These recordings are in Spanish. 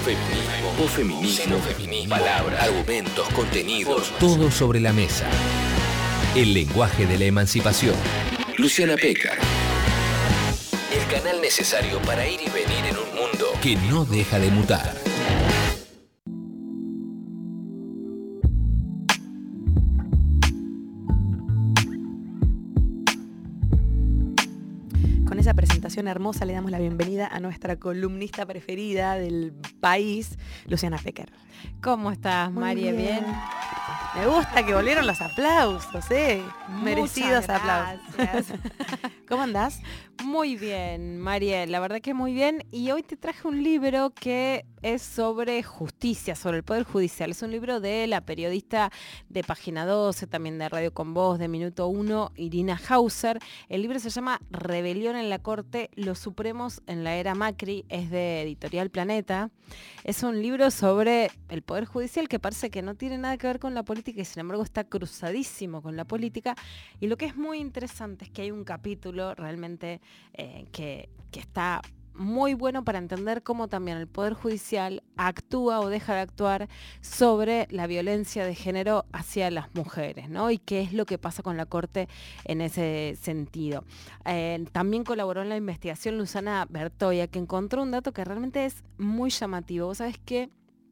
Feminismo, feminismo, palabras, argumentos, contenidos, todo sobre la mesa. El lenguaje de la emancipación. Luciana Pecker. El canal necesario para ir y venir en un mundo que no deja de mutar. Con esa presentación hermosa le damos la bienvenida a nuestra columnista preferida del país, Luciana Pecker. ¿Cómo estás, María? ¿Bien? Me gusta que volvieron los aplausos, merecidos aplausos. ¿Cómo andás? Muy bien, María, la verdad que muy bien. Y hoy te traje un libro que es sobre justicia, sobre el Poder Judicial. Es un libro de la periodista de Página 12, también de Radio Con Voz, de Minuto 1, Irina Hauser. El libro se llama Rebelión en la Corte, los Supremos en la Era Macri. Es de Editorial Planeta. Es un libro sobre el Poder Judicial que parece que no tiene nada que ver con la política y sin embargo está cruzadísimo con la política. Y lo que es muy interesante es que hay un capítulo realmente que está muy bueno para entender cómo también el Poder Judicial actúa o deja de actuar sobre la violencia de género hacia las mujeres, ¿no? Y qué es lo que pasa con la Corte en ese sentido. También colaboró en la investigación Luzana Bertoia, que encontró un dato que realmente es muy llamativo. ¿Vos sabés qué?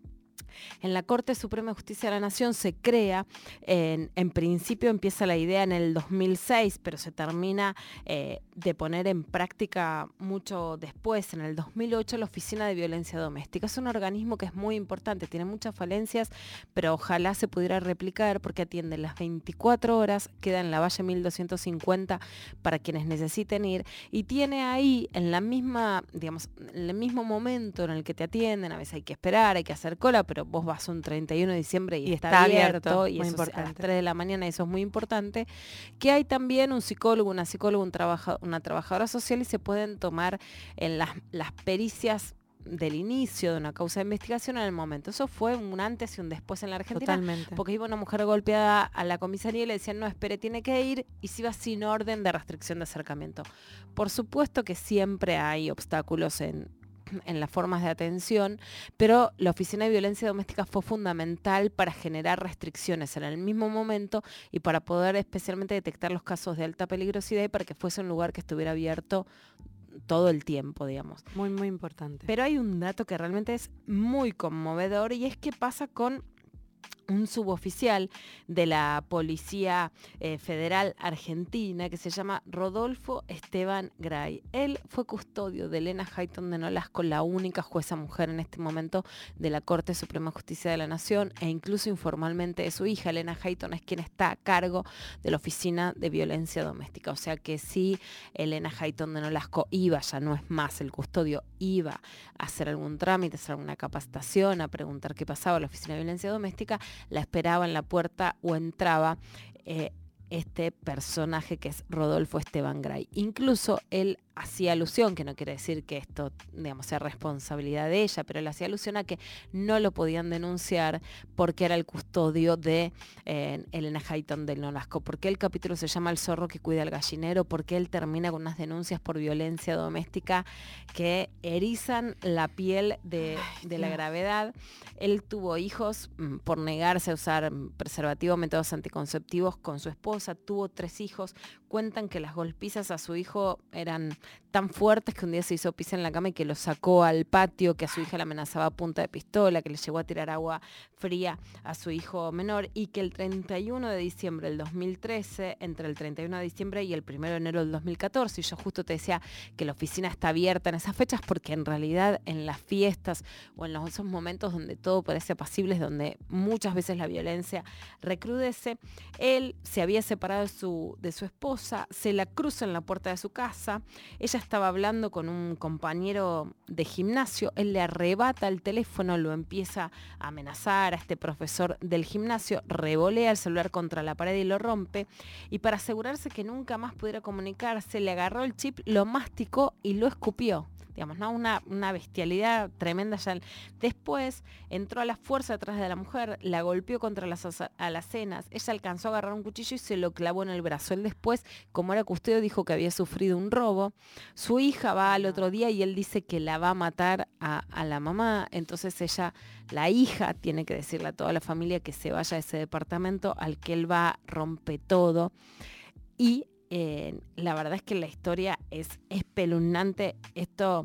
En la Corte Suprema de Justicia de la Nación se crea, en principio empieza la idea en el 2006, pero se termina de poner en práctica mucho después, en el 2008, la Oficina de Violencia Doméstica. Es un organismo que es muy importante, tiene muchas falencias, pero ojalá se pudiera replicar porque atiende las 24 horas, queda en la Valle 1250 para quienes necesiten ir, y tiene ahí, en la misma, digamos, en el mismo momento en el que te atienden, a veces hay que esperar, hay que hacer cola, pero vos vas un 31 de diciembre y está abierto y eso es a las 3 de la mañana, y eso es muy importante, que hay también un psicólogo, una psicóloga, una trabajadora social, y se pueden tomar en las pericias del inicio de una causa de investigación en el momento. Eso fue un antes y un después en la Argentina. Totalmente. Porque iba una mujer golpeada a la comisaría y le decían, no, espere, tiene que ir, y se iba sin orden de restricción de acercamiento. Por supuesto que siempre hay obstáculos en las formas de atención, pero la Oficina de Violencia Doméstica fue fundamental para generar restricciones en el mismo momento y para poder especialmente detectar los casos de alta peligrosidad y para que fuese un lugar que estuviera abierto todo el tiempo, digamos. Muy, muy importante. Pero hay un dato que realmente es muy conmovedor, y es que pasa con un suboficial de la Policía Federal Argentina que se llama Rodolfo Esteban Gray. Él fue custodio de Elena Hayton de Nolasco, la única jueza mujer en este momento de la Corte Suprema de Justicia de la Nación, e incluso informalmente de su hija. Elena Hayton es quien está a cargo de la Oficina de Violencia Doméstica. O sea que si Elena Hayton de Nolasco iba, ya no es más el custodio, iba a hacer algún trámite, a hacer alguna capacitación, a preguntar qué pasaba a la Oficina de Violencia Doméstica, la esperaba en la puerta o entraba este personaje que es Rodolfo Esteban Gray. Incluso él hacía alusión, que no quiere decir que esto, digamos, sea responsabilidad de ella, pero él hacía alusión a que no lo podían denunciar porque era el custodio de Elena Hayton del Nolasco. ¿Por qué el capítulo se llama El zorro que cuida al gallinero? Porque él termina con unas denuncias por violencia doméstica que erizan la piel de la gravedad. Él tuvo hijos por negarse a usar preservativo, métodos anticonceptivos con su esposa, tuvo 3 hijos. Cuentan que las golpizas a su hijo eran tan fuertes que un día se hizo pis en la cama y que lo sacó al patio, que a su hija le amenazaba a punta de pistola, que le llegó a tirar agua fría a su hijo menor, y que el 31 de diciembre del 2013, entre el 31 de diciembre y el 1 de enero del 2014, y yo justo te decía que la oficina está abierta en esas fechas porque en realidad en las fiestas o en esos momentos donde todo parece apacible es donde muchas veces la violencia recrudece. Él se había separado de su esposa, se la cruza en la puerta de su casa. Ella estaba hablando con un compañero de gimnasio, él le arrebata el teléfono, lo empieza a amenazar a este profesor del gimnasio, revolea el celular contra la pared y lo rompe, y para asegurarse que nunca más pudiera comunicarse, le agarró el chip, lo masticó y lo escupió. digamos, ¿no? Una bestialidad tremenda. Ya después entró a la fuerza detrás de la mujer, la golpeó contra las alacenas, ella alcanzó a agarrar un cuchillo y se lo clavó en el brazo. Él después, como era custodio, dijo que había sufrido un robo. Su hija va al otro día y él dice que la va a matar a la mamá. Entonces ella, la hija, tiene que decirle a toda la familia que se vaya a ese departamento al que él va, rompe todo. Y la verdad es que la historia es espeluznante. Esto,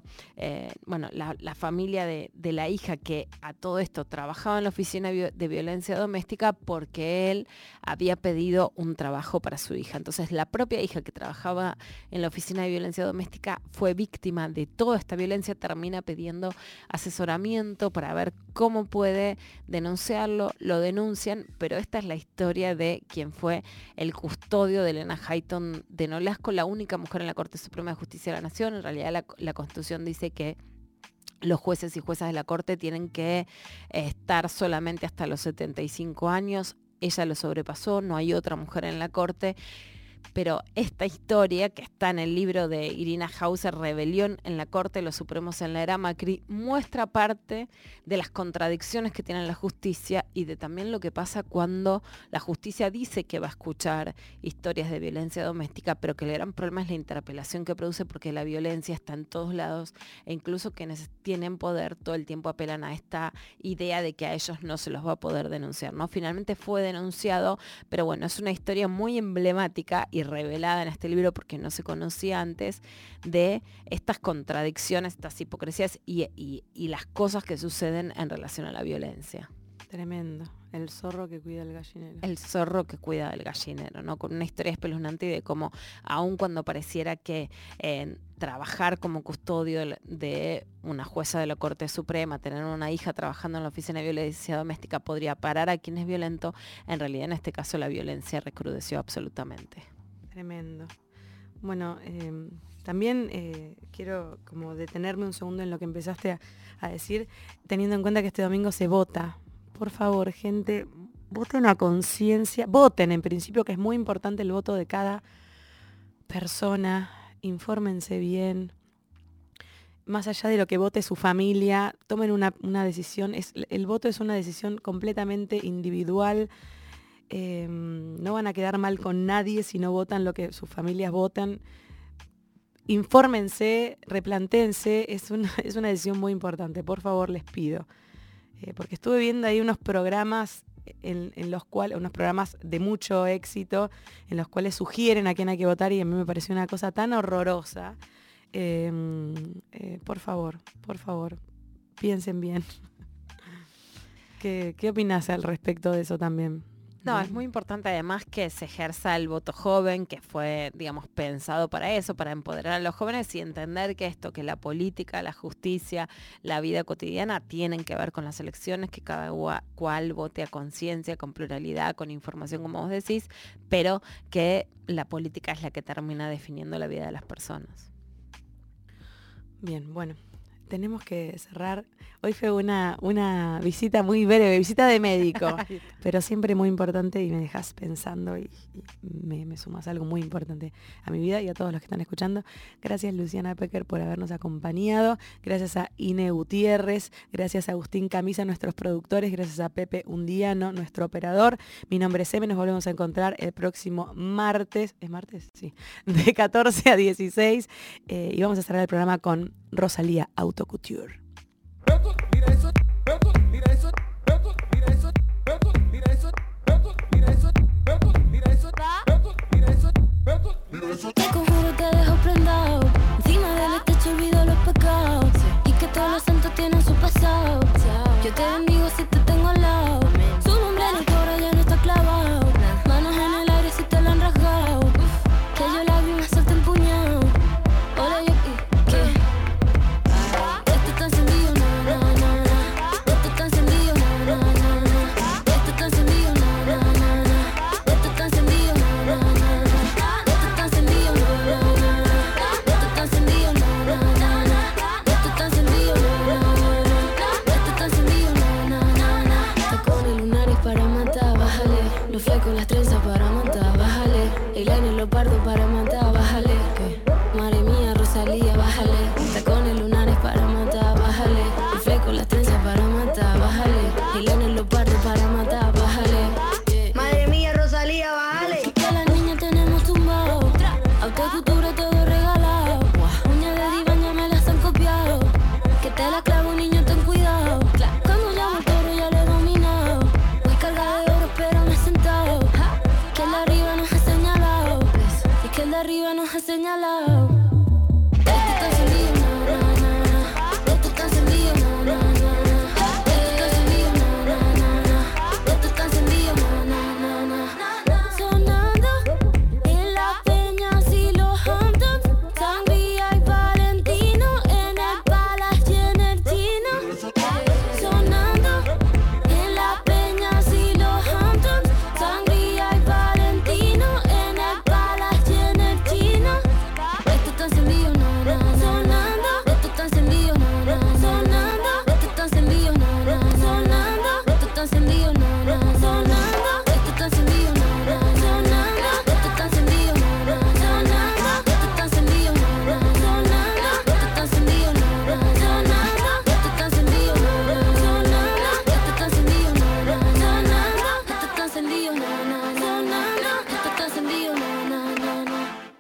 la familia de la hija, que a todo esto trabajaba en la oficina de violencia doméstica porque él había pedido un trabajo para su hija. Entonces la propia hija que trabajaba en la oficina de violencia doméstica fue víctima de toda esta violencia, termina pidiendo asesoramiento para ver cómo puede denunciarlo, lo denuncian, pero esta es la historia de quien fue el custodio de Lena Hayton de Nolasco, la única mujer en la Corte Suprema de Justicia de la Nación. En realidad la Constitución dice que los jueces y juezas de la Corte tienen que estar solamente hasta los 75 años. Ella lo sobrepasó, no hay otra mujer en la Corte. Pero esta historia, que está en el libro de Irina Hauser, Rebelión en la Corte, los Supremos en la era Macri, muestra parte de las contradicciones que tiene la justicia y de también lo que pasa cuando la justicia dice que va a escuchar historias de violencia doméstica, pero que el gran problema es la interpelación que produce, porque la violencia está en todos lados e incluso quienes tienen poder todo el tiempo apelan a esta idea de que a ellos no se los va a poder denunciar, ¿no? Finalmente fue denunciado, pero bueno, es una historia muy emblemática y revelada en este libro porque no se conocía antes, de estas contradicciones, estas hipocresías y las cosas que suceden en relación a la violencia. Tremendo. El zorro que cuida el gallinero. El zorro que cuida del gallinero, ¿no? Con una historia espeluznante y de cómo, aun cuando pareciera que trabajar como custodio de una jueza de la Corte Suprema, tener una hija trabajando en la oficina de violencia doméstica podría parar a quien es violento, en realidad en este caso la violencia recrudeció absolutamente. Tremendo. Bueno, también quiero como detenerme un segundo en lo que empezaste a decir, teniendo en cuenta que este domingo se vota. Por favor, gente, voten a conciencia, voten en principio, que es muy importante el voto de cada persona, infórmense bien, más allá de lo que vote su familia, tomen una decisión, el voto es una decisión completamente individual. No van a quedar mal con nadie si no votan lo que sus familias votan. Infórmense, replantéense, es una decisión muy importante, por favor les pido. Porque estuve viendo ahí unos programas en los cuales, unos programas de mucho éxito, en los cuales sugieren a quién hay que votar y a mí me pareció una cosa tan horrorosa. Por favor, piensen bien. ¿Qué opinás al respecto de eso también? No, es muy importante además que se ejerza el voto joven, que fue, digamos, pensado para eso, para empoderar a los jóvenes y entender que la política, la justicia, la vida cotidiana tienen que ver con las elecciones, que cada cual vote a conciencia, con pluralidad, con información, como vos decís, pero que la política es la que termina definiendo la vida de las personas. Bien, bueno. Tenemos que cerrar. Hoy fue una visita muy breve, visita de médico, pero siempre muy importante y me dejas pensando y me sumas algo muy importante a mi vida y a todos los que están escuchando. Gracias Luciana Pecker por habernos acompañado, gracias a Ine Gutiérrez, gracias a Agustín Camisa, nuestros productores, gracias a Pepe Undiano, nuestro operador. Mi nombre es Eme, nos volvemos a encontrar el próximo martes, ¿es martes? Sí, de 14 a 16 y vamos a cerrar el programa con Rosalía Autocouture. Mira eso, mira eso, mira eso, mira eso, mira eso, mira eso, mira eso, mira eso. Te conjuro te dejo prendado, encima del techo olvido los pecados y que todos los santos tienen su pasado. Yo te bendigo si te